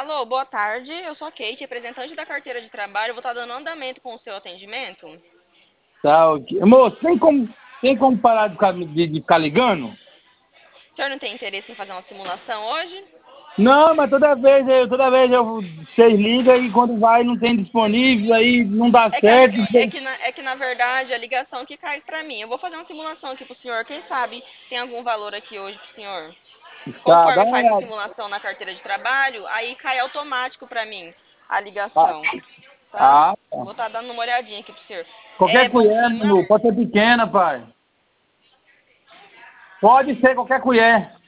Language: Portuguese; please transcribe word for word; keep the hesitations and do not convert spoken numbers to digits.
Alô, boa tarde. Eu sou a Kate, representante da carteira de trabalho. Eu vou estar dando andamento com o seu atendimento. O Tá, ok. Moço, tem como, tem como parar de ficar, de, de ficar ligando? senhor não tem interesse em fazer uma simulação hoje? Não, mas toda vez eu, toda vez eu, vocês ligam e quando vai não tem disponível, aí não dá É que, a- certo. é que, na, é que na verdade a ligação que cai pra mim. Eu vou fazer uma simulação aqui pro senhor. Quem sabe tem algum valor aqui hoje pro senhor? Tá, dá Conforme uma faz a olhada. simulação na carteira de trabalho, aí cai automático pra mim a Ah, ligação, tá? ah, tá. Vou estar dando uma olhadinha aqui pro senhor. É Qualquer bom colher, clima? meu, pode ser pequena, pai. Pode ser qualquer colher.